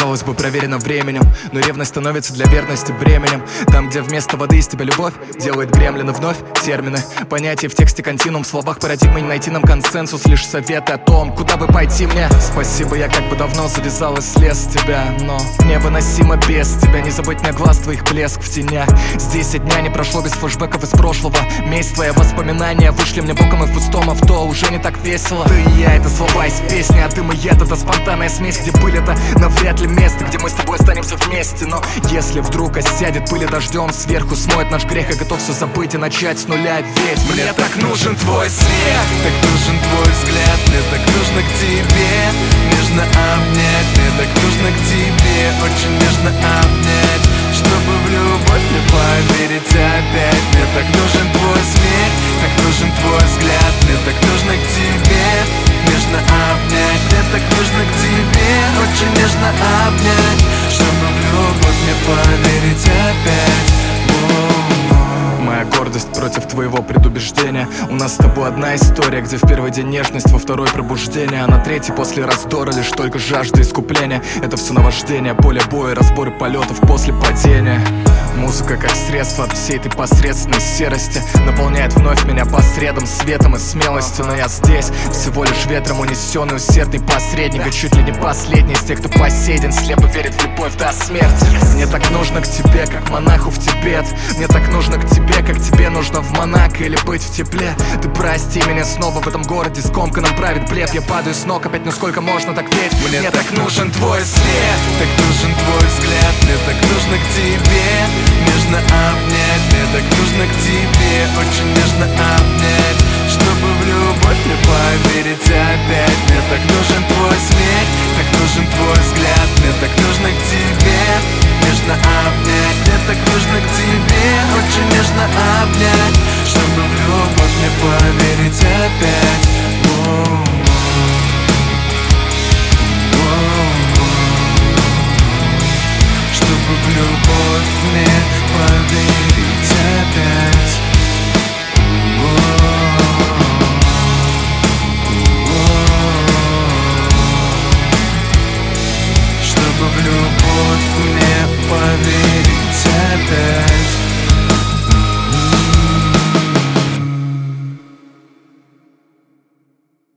казалось бы, проверено временем, но ревность становится для верности бременем. Там, где вместо воды из тебя любовь, делает гремлины вновь термины. Понятия в тексте континуум, в словах парадигмы не найти нам консенсус. Лишь советы о том, куда бы пойти мне. Спасибо, я как бы давно завязал и слез с тебя, но невыносимо без тебя. Не забыть мне глаз твоих, блеск в тенях. Здесь и дня не прошло без флешбеков из прошлого. Месть, твои воспоминания вышли мне боком, и в пустом авто уже не так весело. Ты и я, это слова из песни, а ты и я, это спонтанная смесь. Где пыль, это навряд ли место, где мы с тобой останемся вместе. Но если вдруг осядет пыль и дождем сверху смоет наш грех, я готов все забыть и начать с нуля. Ведь мне так нужен твой смех, так нужен твой взгляд, мне так нужно к тебе нежно обнять, мне так нужно к тебе очень нежно обнять, чтобы в любовь мне поверить опять. Мне так нужен твой смех, так нужен твой взгляд, мне так нужно к тебе нежно обнять, мне так нужно к тебе очень нежно обнять, чтобы в любовь мне поверить опять. Моя гордость против твоего предубеждения. У нас с тобой одна история, где в первый день нежность, во второй пробуждение, а на третий после раздора лишь только жажда искупления. Это все наваждение, поле боя, разборы полетов после падения. Музыка как средство от всей этой посредственной серости наполняет вновь меня по средам светом и смелостью. Но я здесь, всего лишь ветром унесенный, усердный посредник, и чуть ли не последний из тех, кто посеян, слепо верит в любовь до смерти. Мне так нужно к тебе, как монаху в Тибет. Мне так нужно к тебе, как тебе нужно в Монако или быть в тепле. Ты прости меня снова в этом городе, скомканном правит блеф. Я падаю с ног опять, ну сколько можно так петь? Мне так нужен твой свет, так нужен твой взгляд, мне так нужно к тебе нежно обнять, мне так нужно к тебе очень нежно обнять, чтобы в любовь мне поверить опять. Мне так нужен твой смех, так нужен твой взгляд, мне так нужно к тебе нежно обнять, мне так нужно к тебе очень нежно обнять, чтобы в любовь мне поверить опять.